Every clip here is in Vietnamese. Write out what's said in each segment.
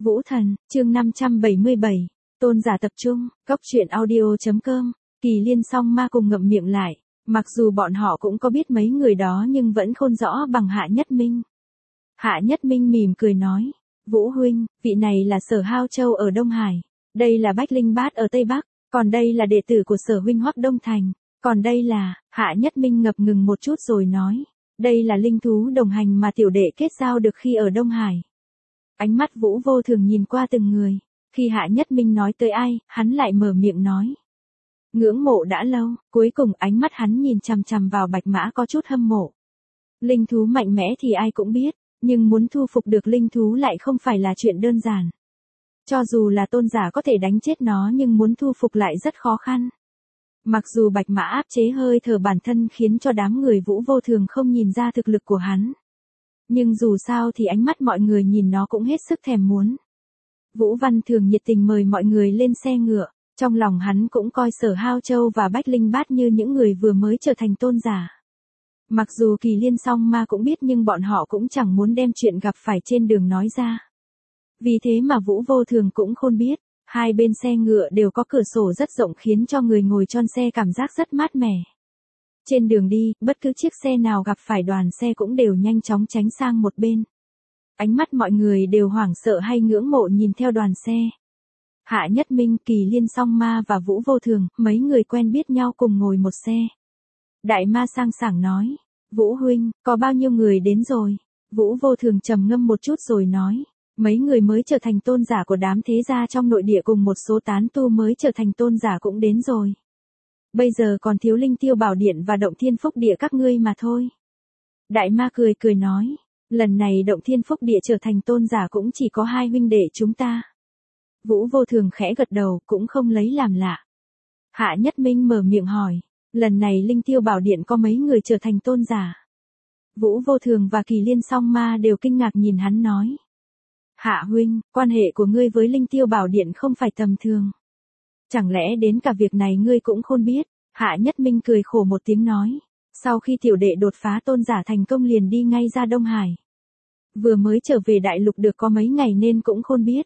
Vũ Thần, chương 577, tôn giả tập trung, Cốc truyện audio.com, Kỳ Liên song ma cùng ngậm miệng lại, mặc dù bọn họ cũng có biết mấy người đó nhưng vẫn khôn rõ bằng Hạ Nhất Minh. Hạ Nhất Minh mỉm cười nói, Vũ huynh, vị này là Sở Hao Châu ở Đông Hải, đây là Bách Linh Bát ở Tây Bắc, còn đây là đệ tử của Sở huynh Hoắc Đông Thành, còn đây là, Hạ Nhất Minh ngập ngừng một chút rồi nói, đây là linh thú đồng hành mà tiểu đệ kết giao được khi ở Đông Hải. Ánh mắt Vũ Vô Thường nhìn qua từng người, khi Hạ Nhất Minh nói tới ai, hắn lại mở miệng nói. Ngưỡng mộ đã lâu, cuối cùng ánh mắt hắn nhìn chằm chằm vào Bạch Mã có chút hâm mộ. Linh thú mạnh mẽ thì ai cũng biết, nhưng muốn thu phục được linh thú lại không phải là chuyện đơn giản. Cho dù là tôn giả có thể đánh chết nó nhưng muốn thu phục lại rất khó khăn. Mặc dù Bạch Mã áp chế hơi thở bản thân khiến cho đám người Vũ Vô Thường không nhìn ra thực lực của hắn. Nhưng dù sao thì ánh mắt mọi người nhìn nó cũng hết sức thèm muốn. Vũ Văn Thường nhiệt tình mời mọi người lên xe ngựa, trong lòng hắn cũng coi Sở Hao Châu và Bách Linh Bát như những người vừa mới trở thành tôn giả. Mặc dù Kỳ Liên song ma cũng biết nhưng bọn họ cũng chẳng muốn đem chuyện gặp phải trên đường nói ra. Vì thế mà Vũ Vô Thường cũng khôn biết, hai bên xe ngựa đều có cửa sổ rất rộng khiến cho người ngồi trong xe cảm giác rất mát mẻ. Trên đường đi, bất cứ chiếc xe nào gặp phải đoàn xe cũng đều nhanh chóng tránh sang một bên. Ánh mắt mọi người đều hoảng sợ hay ngưỡng mộ nhìn theo đoàn xe. Hạ Nhất Minh, Kỳ Liên song ma và Vũ Vô Thường, mấy người quen biết nhau cùng ngồi một xe. Đại Ma sang sảng nói, Vũ huynh, có bao nhiêu người đến rồi? Vũ Vô Thường trầm ngâm một chút rồi nói, mấy người mới trở thành tôn giả của đám thế gia trong nội địa cùng một số tán tu mới trở thành tôn giả cũng đến rồi. Bây giờ còn thiếu Linh Tiêu Bảo Điện và Động Thiên Phúc Địa các ngươi mà thôi. Đại Ma cười cười nói, lần này Động Thiên Phúc Địa trở thành tôn giả cũng chỉ có hai huynh đệ chúng ta. Vũ Vô Thường khẽ gật đầu cũng không lấy làm lạ. Hạ Nhất Minh mở miệng hỏi, lần này Linh Tiêu Bảo Điện có mấy người trở thành tôn giả? Vũ Vô Thường và Kỳ Liên song ma đều kinh ngạc nhìn hắn nói. Hạ huynh, quan hệ của ngươi với Linh Tiêu Bảo Điện không phải tầm thường. Chẳng lẽ đến cả việc này ngươi cũng khôn biết? Hạ Nhất Minh cười khổ một tiếng nói. Sau khi tiểu đệ đột phá tôn giả thành công liền đi ngay ra Đông Hải. Vừa mới trở về đại lục được có mấy ngày nên cũng khôn biết.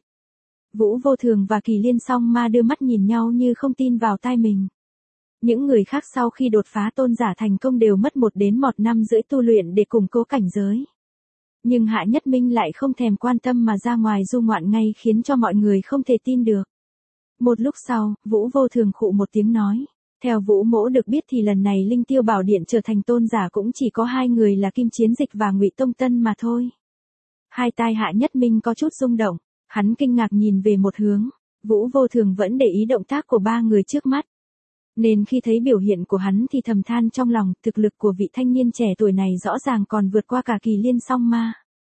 Vũ Vô Thường và Kỳ Liên song ma đưa mắt nhìn nhau như không tin vào tai mình. Những người khác sau khi đột phá tôn giả thành công đều mất 1 đến 1 năm rưỡi tu luyện để củng cố cảnh giới. Nhưng Hạ Nhất Minh lại không thèm quan tâm mà ra ngoài du ngoạn ngay khiến cho mọi người không thể tin được. Một lúc sau, Vũ Vô Thường khụ một tiếng nói. Theo Vũ mỗ được biết thì lần này Linh Tiêu Bảo Điện trở thành tôn giả cũng chỉ có 2 người là Kim Chiến Dịch và Ngụy Tông Tân mà thôi. Hai tai Hạ Nhất Minh có chút rung động, hắn kinh ngạc nhìn về một hướng. Vũ Vô Thường vẫn để ý động tác của 3 người trước mắt. Nên khi thấy biểu hiện của hắn thì thầm than trong lòng, thực lực của vị thanh niên trẻ tuổi này rõ ràng còn vượt qua cả Kỳ Liên song ma.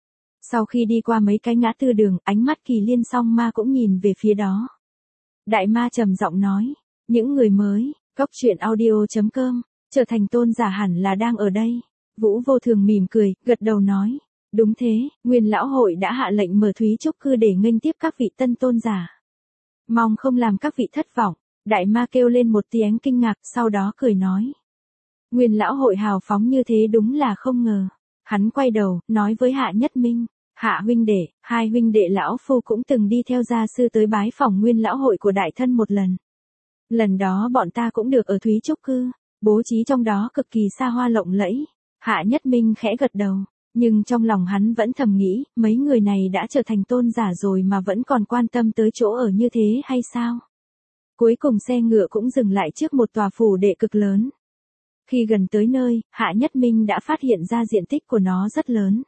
Sau khi đi qua mấy cái ngã tư đường, ánh mắt Kỳ Liên song ma cũng nhìn về phía đó. Đại Ma trầm giọng nói, những người mới, Cốc truyện audio.com, trở thành tôn giả hẳn là đang ở đây. Vũ Vô Thường mỉm cười, gật đầu nói, đúng thế, Nguyên lão hội đã hạ lệnh mở Thúy Trúc Cư để nghênh tiếp các vị tân tôn giả. Mong không làm các vị thất vọng. Đại Ma kêu lên một tiếng kinh ngạc, sau đó cười nói. Nguyên lão hội hào phóng như thế đúng là không ngờ. Hắn quay đầu, nói với Hạ Nhất Minh, Hạ huynh đệ, hai huynh đệ lão phu cũng từng đi theo gia sư tới bái phỏng Nguyên lão hội của đại thân một lần. Lần đó bọn ta cũng được ở Thúy Trúc Cư, bố trí trong đó cực kỳ xa hoa lộng lẫy. Hạ Nhất Minh khẽ gật đầu, nhưng trong lòng hắn vẫn thầm nghĩ, mấy người này đã trở thành tôn giả rồi mà vẫn còn quan tâm tới chỗ ở như thế hay sao? Cuối cùng xe ngựa cũng dừng lại trước một tòa phủ đệ cực lớn. Khi gần tới nơi, Hạ Nhất Minh đã phát hiện ra diện tích của nó rất lớn.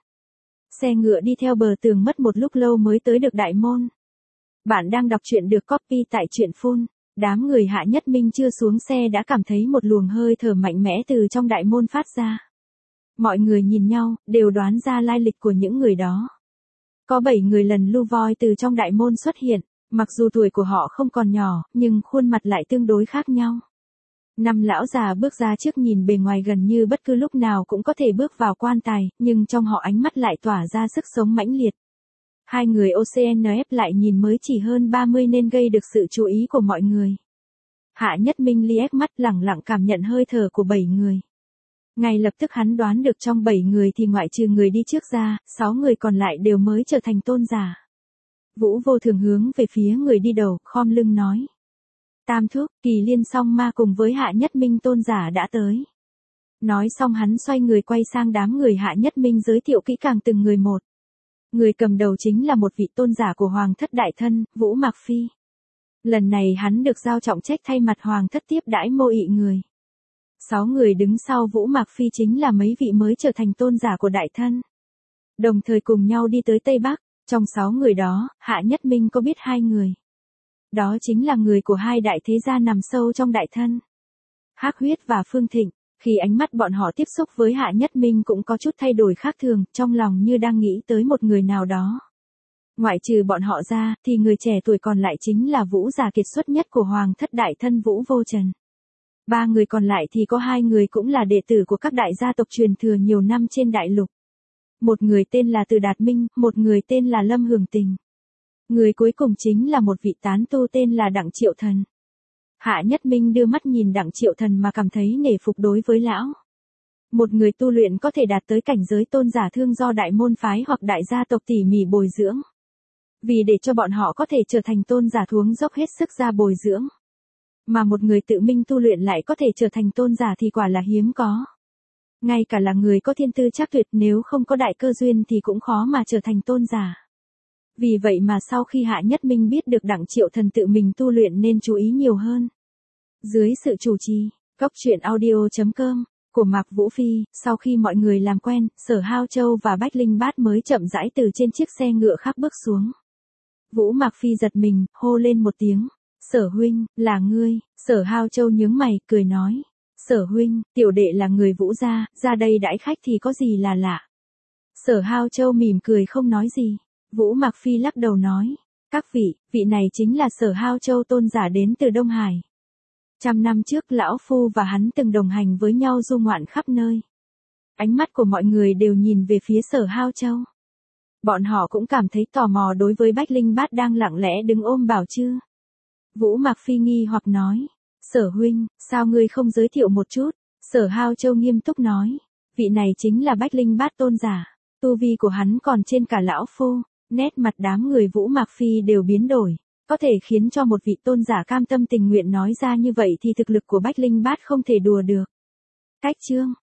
Xe ngựa đi theo bờ tường mất một lúc lâu mới tới được đại môn. Bạn đang đọc truyện được copy tại truyện phun. Đám người Hạ Nhất Minh chưa xuống xe đã cảm thấy một luồng hơi thở mạnh mẽ từ trong đại môn phát ra. Mọi người nhìn nhau, đều đoán ra lai lịch của những người đó. Có 7 người lần lưu voi từ trong đại môn xuất hiện. Mặc dù tuổi của họ không còn nhỏ, nhưng khuôn mặt lại tương đối khác nhau. 5 lão già bước ra trước nhìn bề ngoài gần như bất cứ lúc nào cũng có thể bước vào quan tài, nhưng trong họ ánh mắt lại tỏa ra sức sống mãnh liệt. 2 người OCNF lại nhìn mới chỉ hơn 30 nên gây được sự chú ý của mọi người. Hạ Nhất Minh liếc mắt lẳng lặng cảm nhận hơi thở của 7 người. Ngay lập tức hắn đoán được trong 7 người thì ngoại trừ người đi trước ra, 6 người còn lại đều mới trở thành tôn giả. Vũ Vô Thường hướng về phía người đi đầu, khom lưng nói. Tam thúc, Kỳ Liên song ma cùng với Hạ Nhất Minh tôn giả đã tới. Nói xong hắn xoay người quay sang đám người Hạ Nhất Minh giới thiệu kỹ càng từng người một. Người cầm đầu chính là một vị tôn giả của Hoàng thất đại thân, Vũ Mạc Phi. Lần này hắn được giao trọng trách thay mặt Hoàng thất tiếp đãi mô ị người. 6 người đứng sau Vũ Mạc Phi chính là mấy vị mới trở thành tôn giả của đại thân. Đồng thời cùng nhau đi tới Tây Bắc, trong 6 người đó, Hạ Nhất Minh có biết 2 người. Đó chính là người của 2 đại thế gia nằm sâu trong đại thân. Hắc Huyết và Phương Thịnh, khi ánh mắt bọn họ tiếp xúc với Hạ Nhất Minh cũng có chút thay đổi khác thường, trong lòng như đang nghĩ tới một người nào đó. Ngoại trừ bọn họ ra, thì người trẻ tuổi còn lại chính là Vũ giả kiệt xuất nhất của Hoàng thất đại thân Vũ Vô Trần. 3 người còn lại thì có 2 người cũng là đệ tử của các đại gia tộc truyền thừa nhiều năm trên đại lục. Một người tên là Từ Đạt Minh, một người tên là Lâm Hưởng Tình. Người cuối cùng chính là một vị tán tu tên là Đặng Triệu Thần. Hạ Nhất Minh đưa mắt nhìn Đặng Triệu Thần mà cảm thấy nể phục đối với lão. Một người tu luyện có thể đạt tới cảnh giới tôn giả thương do đại môn phái hoặc đại gia tộc tỉ mỉ bồi dưỡng. Vì để cho bọn họ có thể trở thành tôn giả thuống dốc hết sức ra bồi dưỡng. Mà một người tự minh tu luyện lại có thể trở thành tôn giả thì quả là hiếm có. Ngay cả là người có thiên tư chắc tuyệt nếu không có đại cơ duyên thì cũng khó mà trở thành tôn giả. Vì vậy mà sau khi Hạ Nhất Minh biết được Đặng Triệu Thần tự mình tu luyện nên chú ý nhiều hơn. Dưới sự chủ trì, coctruyện.audio.com của Mạc Vũ Phi, sau khi mọi người làm quen, Sở Hao Châu và Bách Linh Bát mới chậm rãi từ trên chiếc xe ngựa khác bước xuống. Vũ Mạc Phi giật mình, hô lên một tiếng. Sở huynh, là ngươi. Sở Hao Châu nhướng mày, cười nói. Sở huynh, tiểu đệ là người Vũ gia, ra đây đãi khách thì có gì là lạ. Sở Hao Châu mỉm cười không nói gì. Vũ Mạc Phi lắc đầu nói. Các vị này chính là Sở Hao Châu tôn giả đến từ Đông Hải. 100 năm trước lão phu và hắn từng đồng hành với nhau du ngoạn khắp nơi. Ánh mắt của mọi người đều nhìn về phía Sở Hao Châu. Bọn họ cũng cảm thấy tò mò đối với Bách Linh Bát đang lặng lẽ đứng ôm Bảo Chư. Vũ Mạc Phi nghi hoặc nói. Sở huynh, sao ngươi không giới thiệu một chút? Sở Hao Châu nghiêm túc nói. Vị này chính là Bách Linh Bát tôn giả. Tu vi của hắn còn trên cả lão phu. Nét mặt đám người Vũ Mạc Phi đều biến đổi. Có thể khiến cho một vị tôn giả cam tâm tình nguyện nói ra như vậy thì thực lực của Bách Linh Bát không thể đùa được. Cách chương